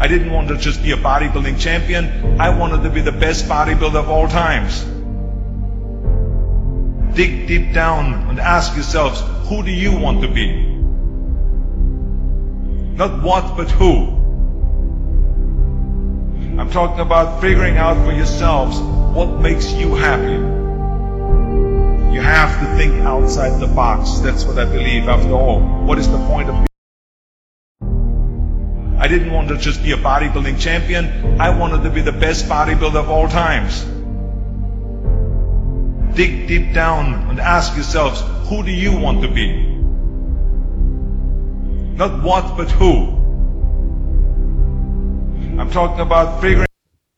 I didn't want to just be a bodybuilding champion. I wanted to be the best bodybuilder of all times. Dig deep down and ask yourselves, who do you want to be? Not what, but who. I'm talking about figuring out for yourselves what makes you happy. You have to think outside the box. That's what I believe. After all, what is the point of I didn't want to just be a bodybuilding champion. I wanted to be the best bodybuilder of all times. Dig deep down and ask yourselves, who do you want to be? Not what, but who. I'm talking about figuring.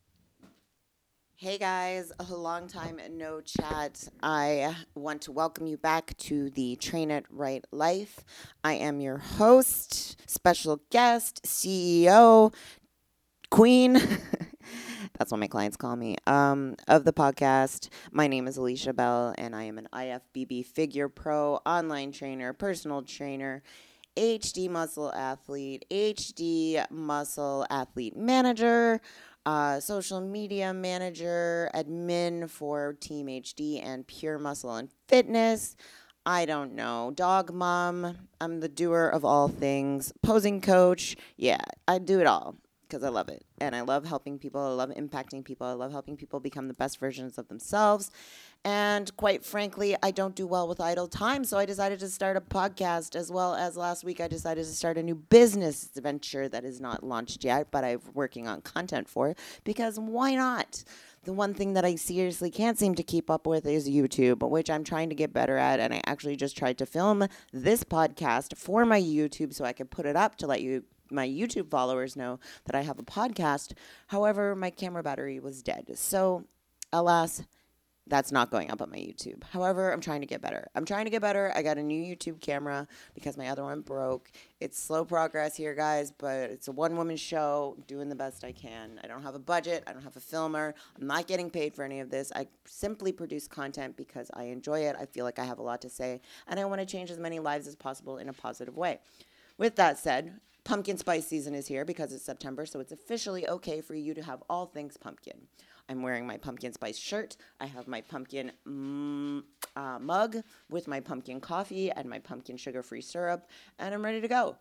Hey guys, a long time no chat. I want to welcome you back to the Train It Right Life. I am your host, special guest, CEO, queen. That's what my clients call me, of the podcast. My name is Alicia Bell, and I am an IFBB Figure Pro, online trainer, personal trainer, HD muscle athlete, HD muscle athlete manager, social media manager, admin for Team HD and Pure Muscle and Fitness. I don't know. Dog mom. I'm the doer of all things. Posing coach. Yeah, I do it all because I love it. And I love helping people. I love impacting people. I love helping people become the best versions of themselves. And quite frankly, I don't do well with idle time, so I decided to start a podcast, as well as last week I decided to start a new business venture that is not launched yet, but I'm working on content for it, because why not? The one thing that I seriously can't seem to keep up with is YouTube, which I'm trying to get better at, and I actually just tried to film this podcast for my YouTube so I could put it up to let my YouTube followers know that I have a podcast. However, my camera battery was dead, so alas, that's not going up on my YouTube. However, I'm trying to get better. I got a new YouTube camera because my other one broke. It's slow progress here, guys, but it's a one-woman show. I'm doing the best I can. I don't have a budget. I don't have a filmer. I'm not getting paid for any of this. I simply produce content because I enjoy it. I feel like I have a lot to say, and I want to change as many lives as possible in a positive way. With that said, pumpkin spice season is here because it's September, so it's officially okay for you to have all things pumpkin. I'm wearing my pumpkin spice shirt. I have my pumpkin mug with my pumpkin coffee and my pumpkin sugar-free syrup, and I'm ready to go.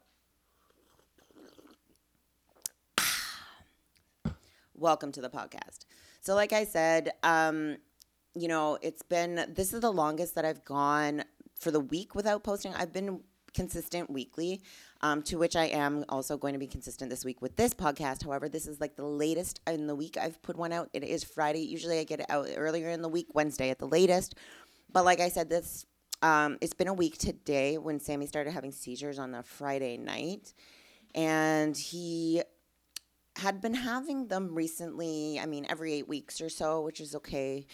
Welcome to the podcast. So like I said, this is the longest that I've gone for the week without posting. I've been consistent weekly, to which I am also going to be consistent this week with this podcast. However, this is like the latest in the week I've put one out. It is Friday. Usually I get it out earlier in the week, Wednesday at the latest. But like I said, it's been a week today when Sammy started having seizures on the Friday night. And he had been having them recently, every 8 weeks or so, which is okay.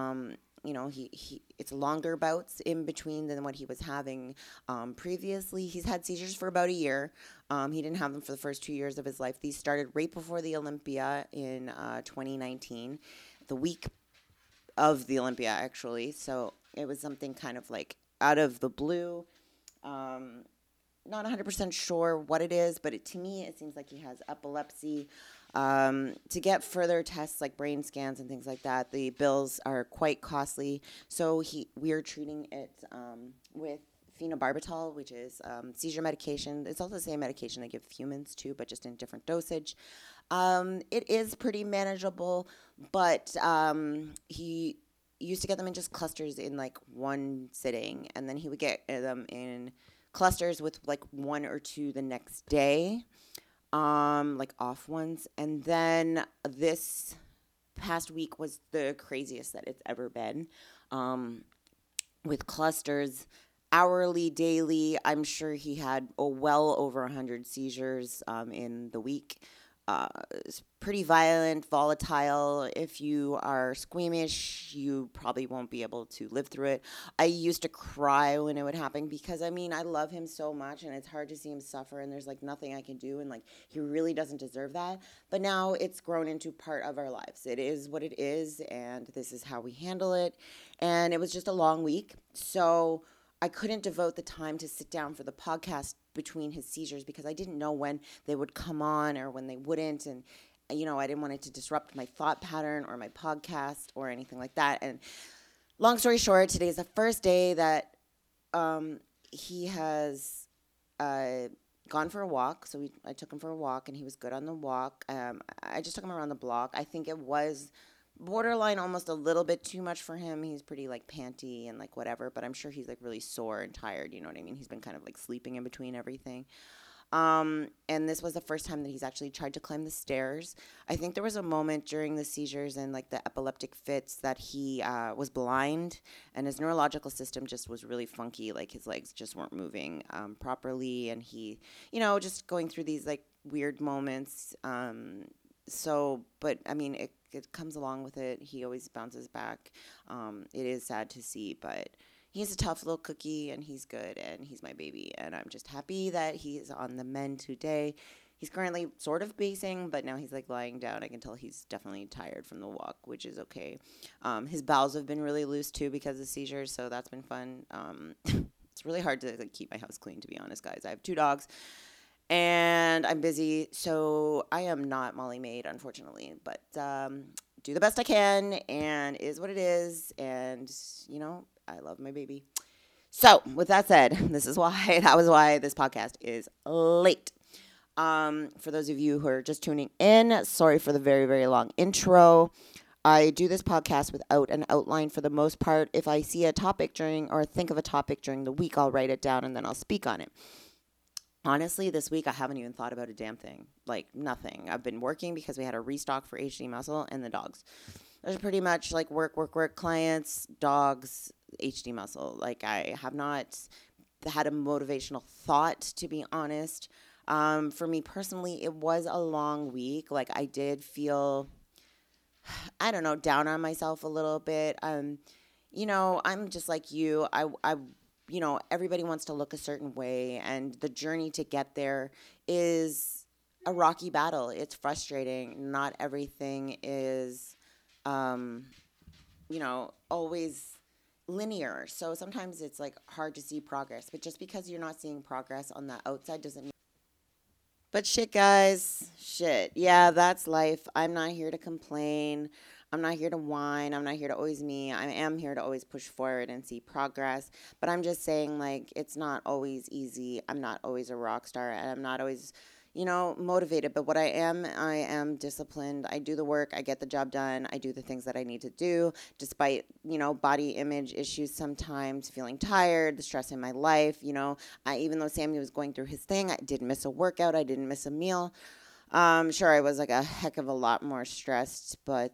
It's longer bouts in between than what he was having previously. He's had seizures for about a year. He didn't have them for the first 2 years of his life. These started right before the Olympia in 2019, the week of the Olympia, actually. So it was something kind of like out of the blue. Not 100% sure what it is, but to me, it seems like he has epilepsy. To get further tests like brain scans and things like that, the bills are quite costly. So we are treating it with phenobarbital, which is seizure medication. It's also the same medication they give humans too, but just in different dosage. It is pretty manageable, but he used to get them in just clusters in like one sitting, and then he would get them in clusters with like one or two the next day. Like off ones. And then this past week was the craziest that it's ever been. With clusters, hourly, daily. I'm sure he had well over 100 seizures in the week. It's pretty violent, volatile. If you are squeamish, you probably won't be able to live through it. I used to cry when it would happen because, I love him so much, and it's hard to see him suffer, and there's, nothing I can do, and, he really doesn't deserve that. But now it's grown into part of our lives. It is what it is, and this is how we handle it. And it was just a long week. So I couldn't devote the time to sit down for the podcast between his seizures because I didn't know when they would come on or when they wouldn't. And, I didn't want it to disrupt my thought pattern or my podcast or anything like that. And long story short, today is the first day that he has gone for a walk. So I took him for a walk, and he was good on the walk. I just took him around the block. I think it was borderline almost a little bit too much for him. He's pretty like panty and like whatever, but I'm sure he's like really sore and tired. You know what I mean? He's been kind of like sleeping in between everything. And this was the first time that he's actually tried to climb the stairs. I think there was a moment during the seizures and like the epileptic fits that he was blind, and his neurological system just was really funky. Like his legs just weren't moving properly, and he, just going through these like weird moments. But I mean, it comes along with it. He always bounces back. It is sad to see, but he's a tough little cookie, and he's good, and he's my baby, and I'm just happy that he's on the mend today. He's currently sort of pacing, but now he's like lying down. I can tell he's definitely tired from the walk, which is okay. His bowels have been really loose too because of seizures, so that's been fun. It's really hard to like keep my house clean, to be honest, guys. I have 2 dogs. And I'm busy, so I am not Molly Maid, unfortunately. But do the best I can, and it is what it is. And, I love my baby. So, with that said, that was why this podcast is late. For those of you who are just tuning in, sorry for the very, very long intro. I do this podcast without an outline for the most part. If I see a topic or think of a topic during the week, I'll write it down and then I'll speak on it. Honestly, this week I haven't even thought about a damn thing. Like, nothing. I've been working because we had a restock for HD Muscle and the dogs. There's pretty much like work, clients, dogs, HD Muscle. Like, I have not had a motivational thought, to be honest. For me personally, it was a long week. Like, I did feel, I don't know, down on myself a little bit. I'm just like you. Everybody wants to look a certain way, and the journey to get there is a rocky battle. It's frustrating. Not everything is, always linear. So sometimes it's like hard to see progress, but just because you're not seeing progress on the outside doesn't mean. But shit, guys, shit. Yeah, that's life. I'm not here to complain. I'm not here to whine. I'm not here to always me. I am here to always push forward and see progress. But I'm just saying, like, it's not always easy. I'm not always a rock star, and I'm not always, motivated. But what I am disciplined. I do the work. I get the job done. I do the things that I need to do, despite, body image issues sometimes, feeling tired, the stress in my life. Even though Sammy was going through his thing, I didn't miss a workout. I didn't miss a meal. Sure, I was like a heck of a lot more stressed, but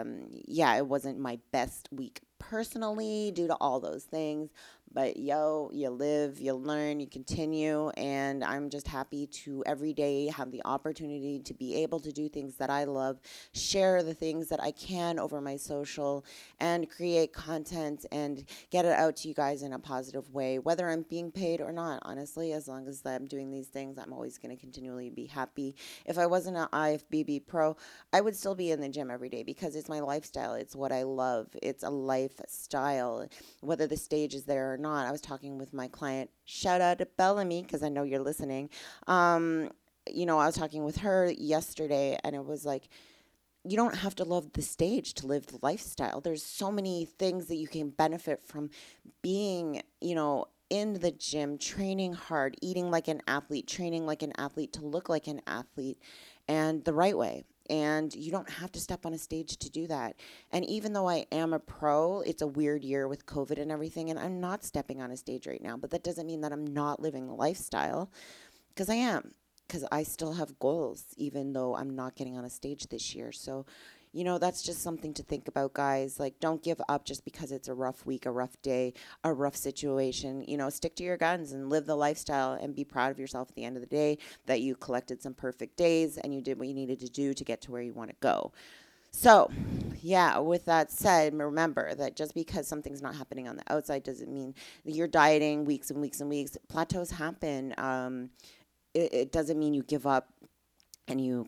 it wasn't my best week personally due to all those things. But you live, you learn, you continue, and I'm just happy to every day have the opportunity to be able to do things that I love, share the things that I can over my social, and create content and get it out to you guys in a positive way, whether I'm being paid or not. Honestly, as long as I'm doing these things, I'm always going to continually be happy. If I wasn't an IFBB pro, I would still be in the gym every day because it's my lifestyle. It's what I love. It's a lifestyle, whether the stage is there or not. I was talking with my client, shout out to Bellamy, because I know you're listening. I was talking with her yesterday, and it was like, you don't have to love the stage to live the lifestyle. There's so many things that you can benefit from being, in the gym, training hard, eating like an athlete, training like an athlete, to look like an athlete, and the right way. And you don't have to step on a stage to do that. And even though I am a pro, it's a weird year with COVID and everything, and I'm not stepping on a stage right now. But that doesn't mean that I'm not living the lifestyle, because I am. Because I still have goals, even though I'm not getting on a stage this year. So, that's just something to think about, guys. Like, don't give up just because it's a rough week, a rough day, a rough situation. Stick to your guns and live the lifestyle and be proud of yourself at the end of the day that you collected some perfect days and you did what you needed to do to get to where you want to go. So, with that said, remember that just because something's not happening on the outside doesn't mean that you're dieting weeks and weeks and weeks. Plateaus happen. It doesn't mean you give up and you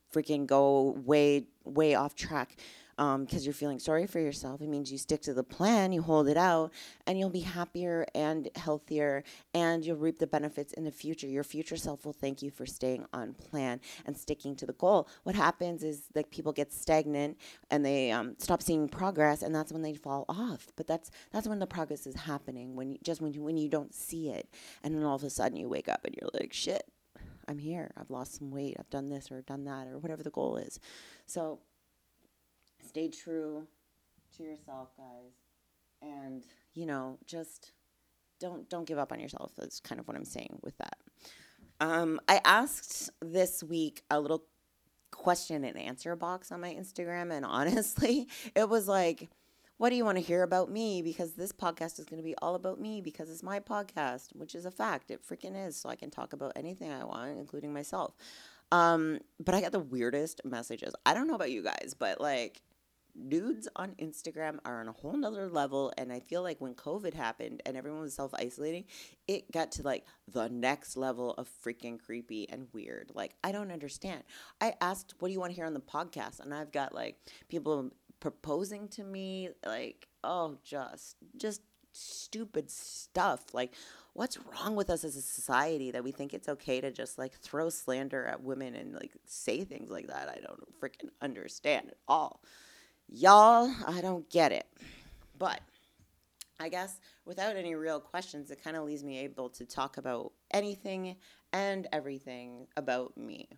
freaking go way off track because you're feeling sorry for yourself. It means you stick to the plan, you hold it out, and you'll be happier and healthier, and you'll reap the benefits in the future. Your future self will thank you for staying on plan and sticking to the goal. What happens is like people get stagnant and they stop seeing progress, and that's when they fall off. But that's when the progress is happening, when you don't see it, and then all of a sudden you wake up and you're like, shit, I'm here. I've lost some weight. I've done this or done that or whatever the goal is. So stay true to yourself, guys. And, just don't give up on yourself. That's kind of what I'm saying with that. I asked this week a little question and answer box on my Instagram. And honestly, it was like, what do you want to hear about me? Because this podcast is going to be all about me because it's my podcast, which is a fact. It freaking is. So I can talk about anything I want, including myself. But I got the weirdest messages. I don't know about you guys, but like dudes on Instagram are on a whole nother level. And I feel like when COVID happened and everyone was self-isolating, it got to like the next level of freaking creepy and weird. Like, I don't understand. I asked, what do you want to hear on the podcast? And I've got like people proposing to me, like, oh, just stupid stuff. Like, what's wrong with us as a society that we think it's okay to just like throw slander at women and like say things like that? I don't freaking understand at all. Y'all, I don't get it. But I guess without any real questions, it kind of leaves me able to talk about anything and everything about me.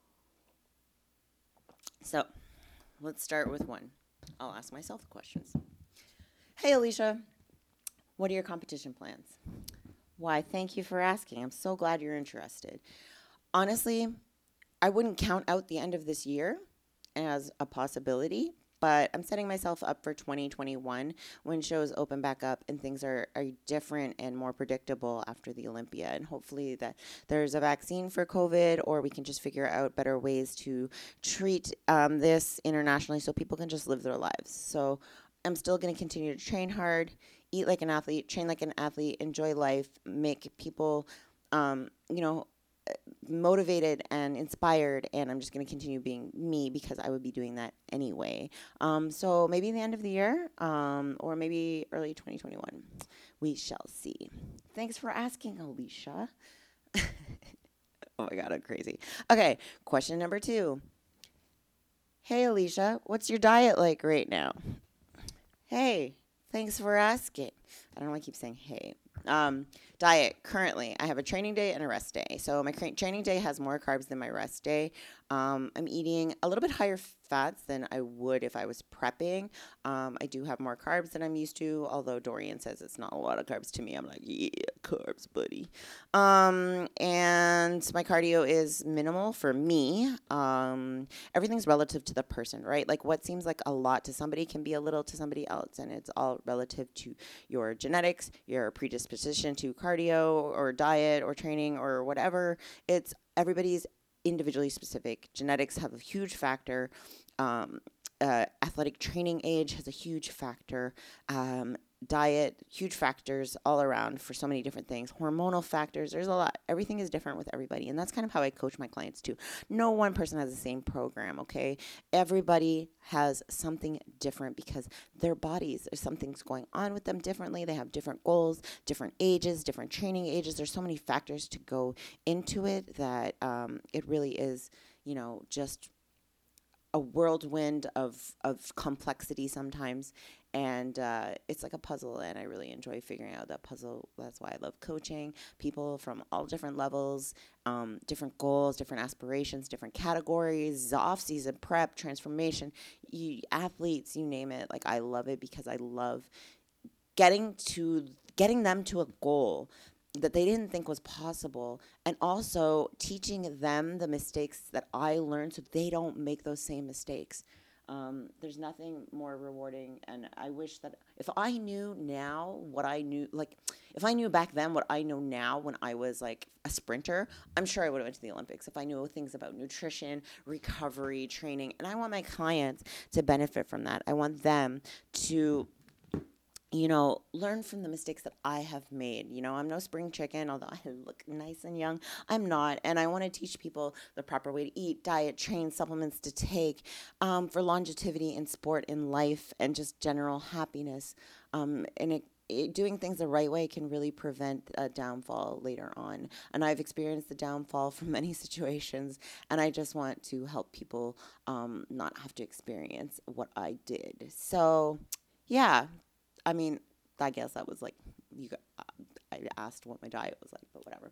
So let's start with one. I'll ask myself the questions. Hey, Alicia, what are your competition plans? Why, thank you for asking. I'm so glad you're interested. Honestly, I wouldn't count out the end of this year as a possibility, but I'm setting myself up for 2021 when shows open back up and things are different and more predictable after the Olympia. And hopefully that there's a vaccine for COVID, or we can just figure out better ways to treat this internationally so people can just live their lives. So I'm still going to continue to train hard, eat like an athlete, train like an athlete, enjoy life, make people, motivated and inspired, and I'm just going to continue being me because I would be doing that anyway. So maybe the end of the year, or maybe early 2021. We shall see. Thanks for asking, Alicia. Oh my God, I'm crazy. Okay, question number 2. Hey, Alicia, what's your diet like right now? Hey, thanks for asking. I don't know why I keep saying hey. Diet, currently, I have a training day and a rest day. So my training day has more carbs than my rest day. I'm eating a little bit higher fats than I would if I was prepping. I do have more carbs than I'm used to, although Dorian says it's not a lot of carbs to me. I'm like, yeah, carbs, buddy. And my cardio is minimal for me. Everything's relative to the person, right? Like what seems like a lot to somebody can be a little to somebody else, and it's all relative to your genetics, your predisposition to cardio or diet or training or whatever. It's everybody's individually specific. Genetics have a huge factor. Athletic training age has a huge factor. Diet, huge factors all around for so many different things. Hormonal factors, there's a lot. Everything is different with everybody. And that's kind of how I coach my clients too. No one person has the same program, okay? Everybody has something different because their bodies, there's something's going on with them differently. They have different goals, different ages, different training ages. There's so many factors to go into it that it really is, just a whirlwind of complexity sometimes. And it's like a puzzle, and I really enjoy figuring out that puzzle. That's why I love coaching people from all different levels, different goals, different aspirations, different categories, off-season prep, transformation, athletes, you name it. Like, I love it because I love getting them to a goal that they didn't think was possible, and also teaching them the mistakes that I learned so they don't make those same mistakes. There's nothing more rewarding, and I wish that if I knew now what I knew, like if I knew back then what I know now when I was like a sprinter, I'm sure I would have went to the Olympics. If I knew things about nutrition, recovery, training, and I want my clients to benefit from that. I want them to learn from the mistakes that I have made. I'm no spring chicken, although I look nice and young. I'm not. And I want to teach people the proper way to eat, diet, train, supplements to take for longevity in sport, in life, and just general happiness. Doing things the right way can really prevent a downfall later on. And I've experienced the downfall from many situations, and I just want to help people not have to experience what I did. So, yeah, I mean, I guess that was like I asked what my diet was like, but whatever.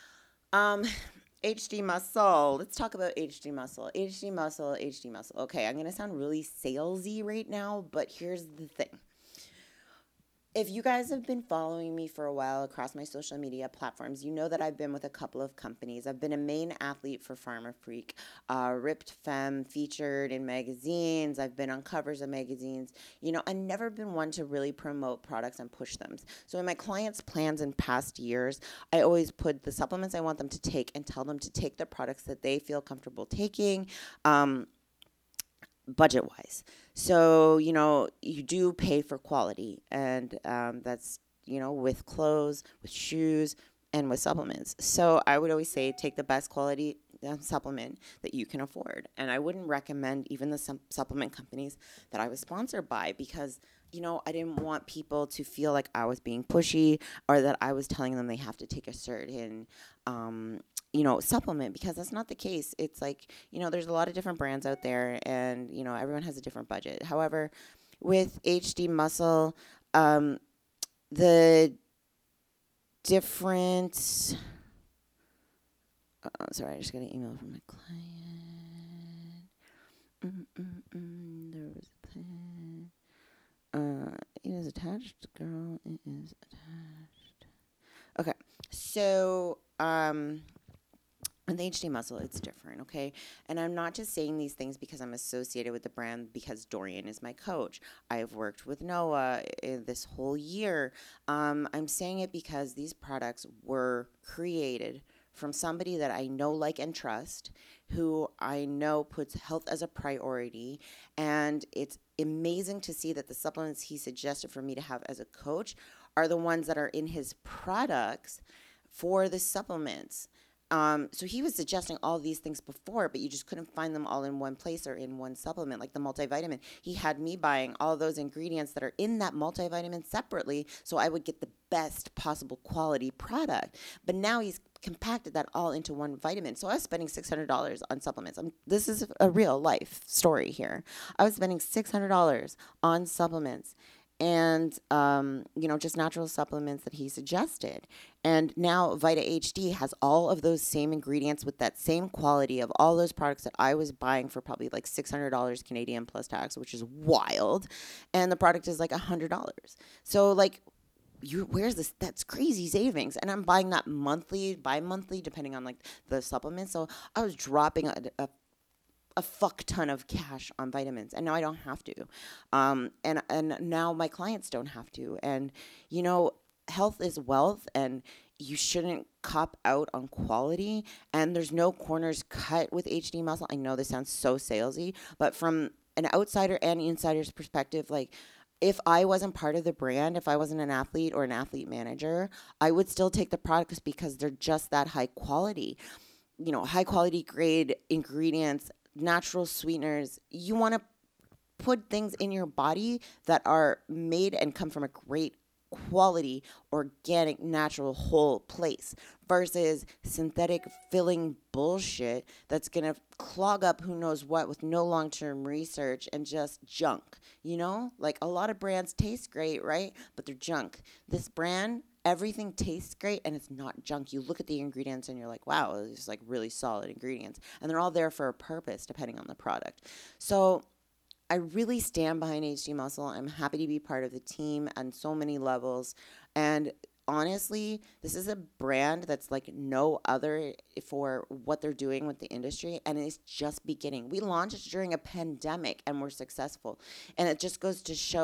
HD muscle. Let's talk about HD muscle. HD muscle. HD muscle. Okay, I'm gonna sound really salesy right now, but here's the thing. If you guys have been following me for a while across my social media platforms, you know that I've been with a couple of companies. I've been a main athlete for Farmer Freak, Ripped Femme, featured in magazines. I've been on covers of magazines. I've never been one to really promote products and push them. So in my clients' plans in past years, I always put the supplements I want them to take and tell them to take the products that they feel comfortable taking. Budget-wise. So, you do pay for quality, and that's, with clothes, with shoes, and with supplements. So I would always say take the best quality supplement that you can afford. And I wouldn't recommend even the supplement companies that I was sponsored by because, I didn't want people to feel like I was being pushy or that I was telling them they have to take a certain supplement, because that's not the case. It's like, there's a lot of different brands out there, and, everyone has a different budget. However, with HD Muscle, the different, sorry, I just got an email from my client. There was a plan. It is attached, girl. It is attached. Okay, so, and the HD Muscle, it's different, okay? And I'm not just saying these things because I'm associated with the brand because Dorian is my coach. I've worked with Noah this whole year. I'm saying it because these products were created from somebody that I know, like, and trust, who I know puts health as a priority. And it's amazing to see that the supplements he suggested for me to have as a coach are the ones that are in his products for the supplements. So he was suggesting all these things before, but you just couldn't find them all in one place or in one supplement, like the multivitamin. He had me buying all those ingredients that are in that multivitamin separately so I would get the best possible quality product. But now he's compacted that all into one vitamin. So I was spending $600 on supplements. This is a real life story here. I was spending $600 on supplements. And, just natural supplements that he suggested. And now Vita HD has all of those same ingredients with that same quality of all those products that I was buying for probably like $600 Canadian plus tax, which is wild. And the product is like $100. So like, where's this? That's crazy savings. And I'm buying that monthly, bi-monthly, depending on like the supplements. So I was dropping a fuck ton of cash on vitamins, and now I don't have to. And now my clients don't have to. And, health is wealth, and you shouldn't cop out on quality. And there's no corners cut with HD Muscle. I know this sounds so salesy, but from an outsider and insider's perspective, like, if I wasn't part of the brand, if I wasn't an athlete or an athlete manager, I would still take the products because they're just that high quality. High quality grade ingredients, natural sweeteners. You want to put things in your body that are made and come from a great quality, organic, natural, whole place versus synthetic filling bullshit that's going to clog up who knows what with no long-term research and just junk. Like a lot of brands taste great, right? But they're junk. This brand, everything tastes great and it's not junk. You look at the ingredients and you're like, wow, it's like really solid ingredients. And they're all there for a purpose depending on the product. So I really stand behind HD Muscle. I'm happy to be part of the team on so many levels. And honestly, this is a brand that's like no other for what they're doing with the industry, and it's just beginning. We launched during a pandemic and we're successful. And it just goes to show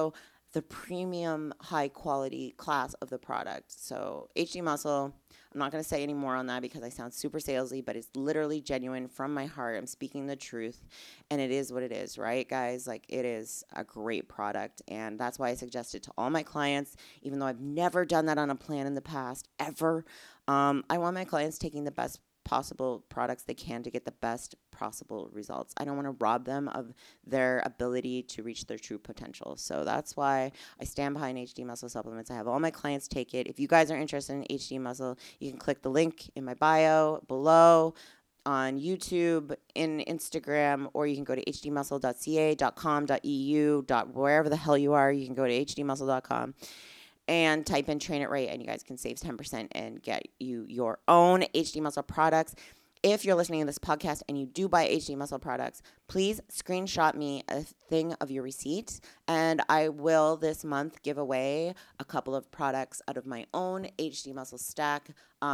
the premium high quality class of the product. So HD Muscle, I'm not going to say any more on that because I sound super salesy, but it's literally genuine from my heart. I'm speaking the truth, and it is what it is, right, guys? Like, it is a great product, and that's why I suggest it to all my clients, even though I've never done that on a plan in the past, ever. I want my clients taking the best possible products they can to get the best possible results. I don't want to rob them of their ability to reach their true potential. So that's why I stand behind HD Muscle supplements. I have all my clients take it. If you guys are interested in HD Muscle, you can click the link in my bio below on YouTube, in Instagram, or you can go to hdmuscle.ca.com.eu, wherever the hell you are, you can go to hdmuscle.com and type in Train It Right, and you guys can save 10% and get you your own HD Muscle products. If you're listening to this podcast and you do buy HD Muscle products, please screenshot me a thing of your receipt, and I will this month give away a couple of products out of my own HD Muscle stack.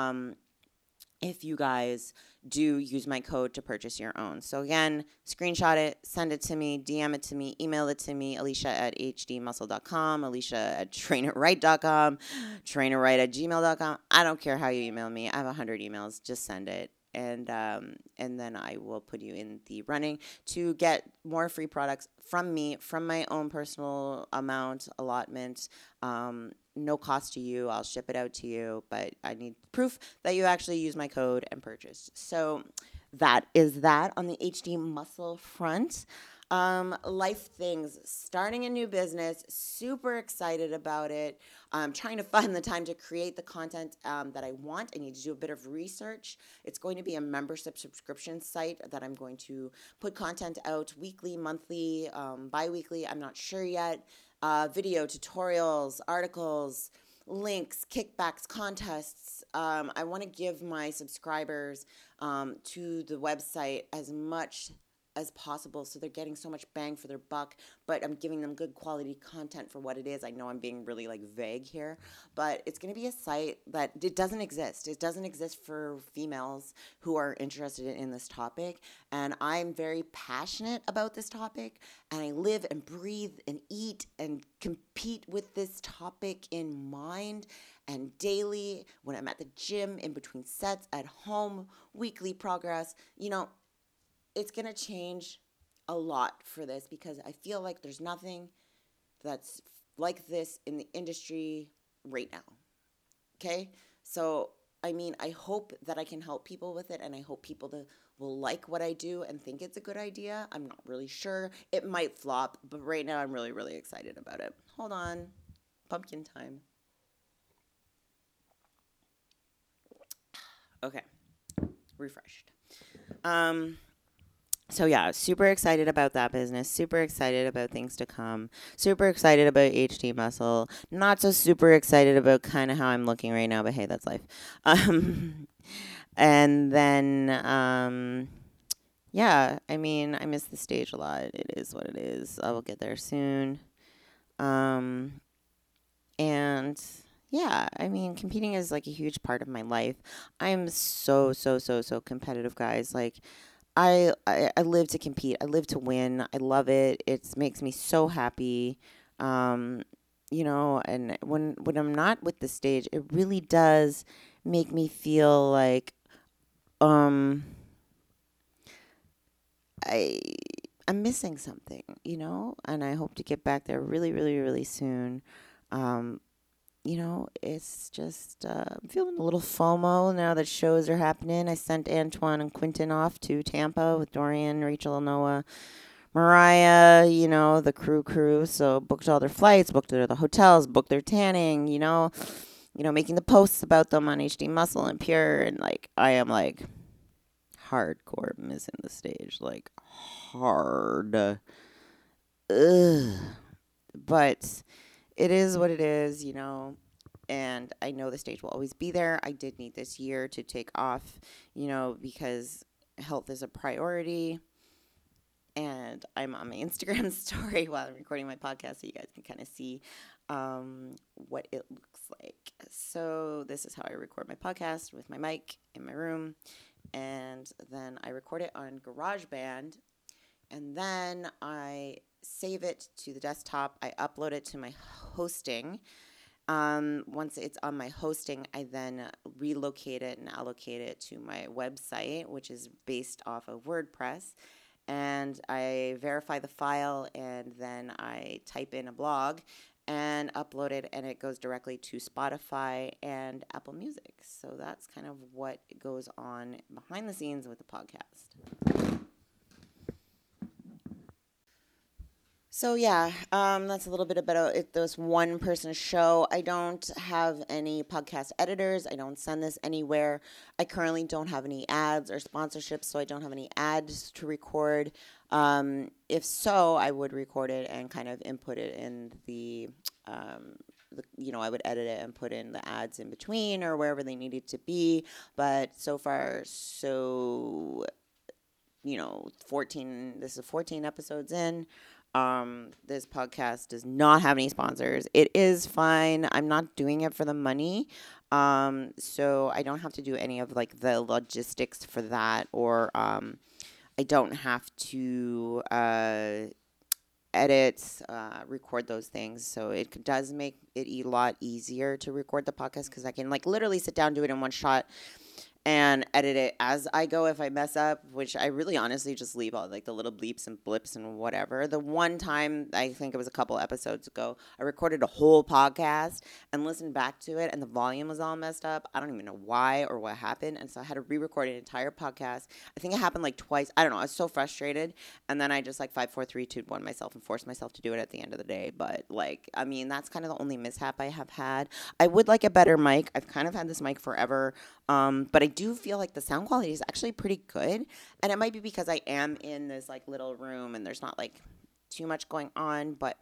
If you guys do use my code to purchase your own. So again, screenshot it, send it to me, DM it to me, email it to me, Alicia@hdmuscle.com, Alicia@trainitright.com, trainitright@gmail.com. I don't care how you email me. I have 100 emails. Just send it. And then I will put you in the running to get more free products from me, from my own personal allotment. No cost to you. I'll ship it out to you, but I need proof that you actually use my code and purchased. So that is that on the HD Muscle front. Life things, starting a new business, super excited about it. I'm trying to find the time to create the content that I want. I need to do a bit of research. It's going to be a membership subscription site that I'm going to put content out weekly, monthly, bi-weekly. I'm not sure yet. Video tutorials, articles, links, kickbacks, contests. I want to give my subscribers to the website as much as possible, so they're getting so much bang for their buck, but I'm giving them good quality content for what it is. I know I'm being really vague here, but it's going to be a site that it doesn't exist. It doesn't exist for females who are interested in this topic, and I'm very passionate about this topic, and I live and breathe and eat and compete with this topic in mind. And daily, when I'm at the gym, in between sets, at home, weekly progress, it's going to change a lot for this because I feel like there's nothing that's like this in the industry right now. Okay? So, I hope that I can help people with it, and I hope people will like what I do and think it's a good idea. I'm not really sure. It might flop, but right now I'm really, really excited about it. Hold on. Pumpkin time. Okay. Refreshed. So yeah, super excited about that business, super excited about things to come, super excited about HD Muscle, not so super excited about kind of how I'm looking right now, but hey, that's life. And then, yeah, I miss the stage a lot. It is what it is. I will get there soon. And yeah, competing is a huge part of my life. I'm so competitive, guys. I live to compete. I live to win. I love it. It makes me so happy. And when I'm not with the stage, it really does make me feel like I'm missing something, and I hope to get back there really, really, really soon. It's just, I'm feeling a little FOMO now that shows are happening. I sent Antoine and Quentin off to Tampa with Dorian, Rachel, Noah, Mariah, the crew. So booked all their flights, booked the hotels, booked their tanning, making the posts about them on HD Muscle and Pure. And I am hardcore missing the stage, hard. Ugh. But it is what it is, and I know the stage will always be there. I did need this year to take off, because health is a priority. And I'm on my Instagram story while I'm recording my podcast, so you guys can kind of see what it looks like. So this is how I record my podcast, with my mic in my room. And then I record it on GarageBand. And then I save it to the desktop. I upload it to my hosting. Once it's on my hosting, I then relocate it and allocate it to my website, which is based off of WordPress. And I verify the file, and then I type in a blog and upload it, and it goes directly to Spotify and Apple Music. So that's kind of what goes on behind the scenes with the podcast. So yeah, that's a little bit about it. This one-person show. I don't have any podcast editors. I don't send this anywhere. I currently don't have any ads or sponsorships, so I don't have any ads to record. If so, I would record it and kind of input it in I would edit it and put in the ads in between or wherever they needed to be. But so far, 14 episodes in. This podcast does not have any sponsors. It is fine. I'm not doing it for the money. So I don't have to do any of the logistics for that, or I don't have to edit, record those things. So it does make it a lot easier to record the podcast because I can literally sit down, do it in one shot, and edit it as I go if I mess up, which I really honestly just leave all the little bleeps and blips and whatever. The one time, I think it was a couple episodes ago, I recorded a whole podcast and listened back to it, and the volume was all messed up. I don't even know why or what happened, and so I had to re-record an entire podcast. I think it happened twice. I don't know. I was so frustrated, and then I just 5, 4, 3, 2, 1 myself and forced myself to do it at the end of the day. But that's kind of the only mishap I have had. I would like a better mic. I've kind of had this mic forever, but I do feel like the sound quality is actually pretty good, and it might be because I am in this little room and there's not too much going on, but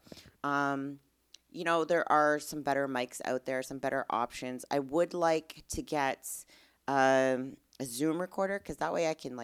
there are some better mics out there, some better options. I would like to get a Zoom recorder, because that way I can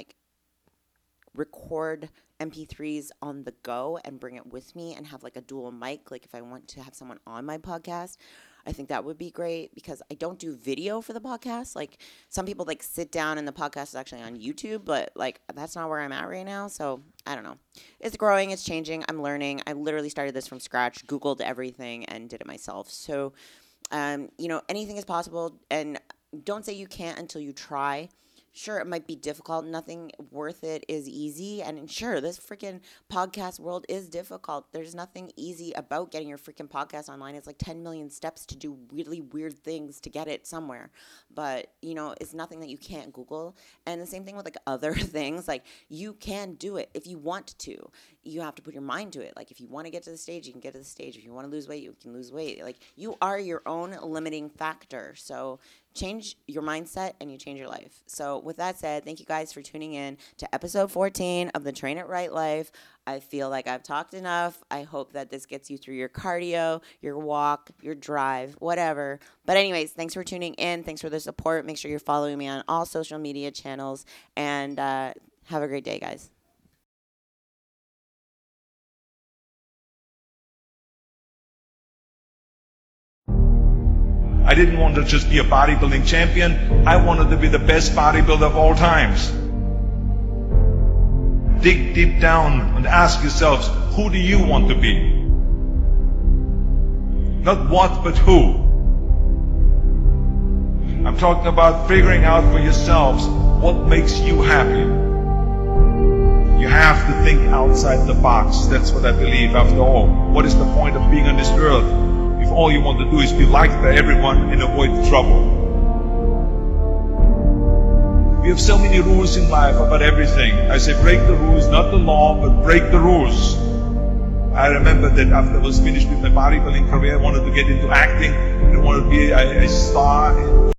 record MP3s on the go and bring it with me and have a dual mic, if I want to have someone on my podcast. I think that would be great, because I don't do video for the podcast. Some people sit down and the podcast is actually on YouTube, but that's not where I'm at right now. So I don't know. It's growing, it's changing, I'm learning. I literally started this from scratch, Googled everything and did it myself. So, anything is possible, and don't say you can't until you try. Sure, it might be difficult. Nothing worth it is easy. And sure, this freaking podcast world is difficult. There's nothing easy about getting your freaking podcast online. It's 10 million steps to do really weird things to get it somewhere. But, it's nothing that you can't Google. And the same thing with other things. You can do it if you want to. You have to put your mind to it. If you want to get to the stage, you can get to the stage. If you want to lose weight, you can lose weight. You are your own limiting factor. So change your mindset and you change your life. So with that said, thank you guys for tuning in to episode 14 of the Train It Right Life. I feel like I've talked enough. I hope that this gets you through your cardio, your walk, your drive, whatever. But anyways, thanks for tuning in. Thanks for the support. Make sure you're following me on all social media channels, and have a great day, guys. I didn't want to just be a bodybuilding champion. I wanted to be the best bodybuilder of all times. Dig deep down and ask yourselves, who do you want to be? Not what, but who. I'm talking about figuring out for yourselves what makes you happy. You have to think outside the box. That's what I believe. After all, what is the point of being on this earth if all you want to do is be liked by everyone and avoid trouble? We have so many rules in life about everything. I say break the rules, not the law, but break the rules. I remember that after I was finished with my bodybuilding career, I wanted to get into acting. I wanted to be a star.